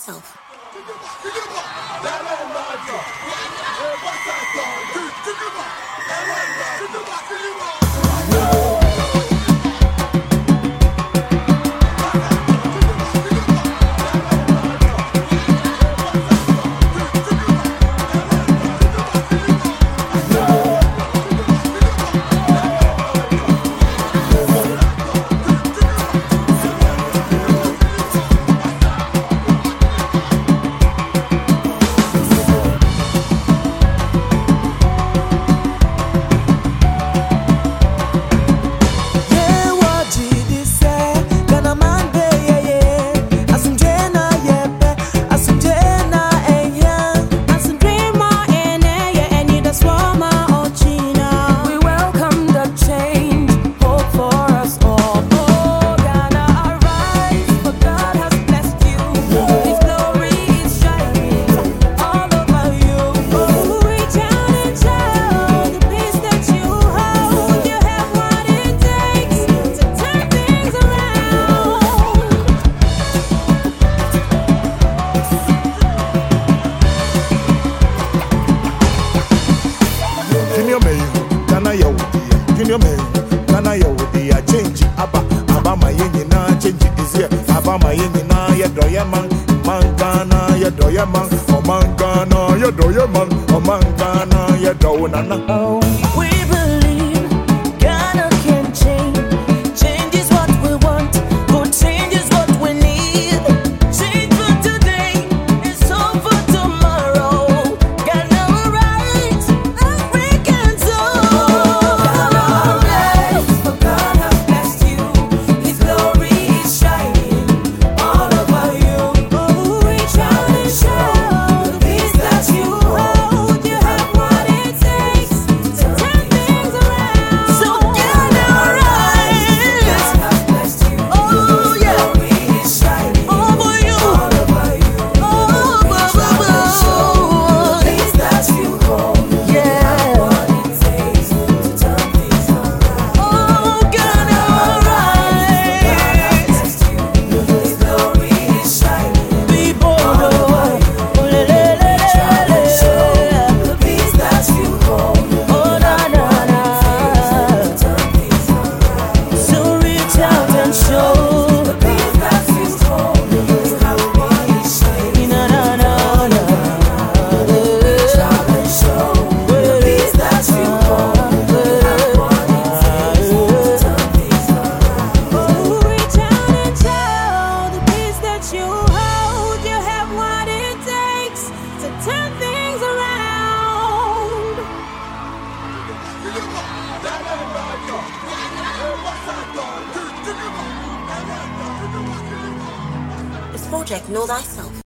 thyself. Change Aba my yin na change is here. Aba my yin na ya do ya man Mangana ya do ya man O mangana ya do ya man O mangana ya do na na. We believe Ghana can change. Change is what we want. Good change is what we need. Change for today is hope for tomorrow. Ghana right, African soul. Ghana right, for God has blessed you. His glory is shining all over you. Reach out and show the peace that you hold. You have what it takes to turn things around. So Ghana right, God has blessed you. Oh yeah, glory is shining over you, all over you. Reach out and show the peace that you hold. You have what it takes to turn things around. Oh Ghana right, God has blessed you. His glory is shining. Be bold, reach out and show the peace that you hold. Oh na na na, turn things around. So reach out and show the peace that you hold. You have what it takes. Na na na na, reach out and show the peace that you hold. You have what it takes to turn things around. Oh, reach out and show the peace that you hold. You have what it takes to turn things around. This project, Know Thyself.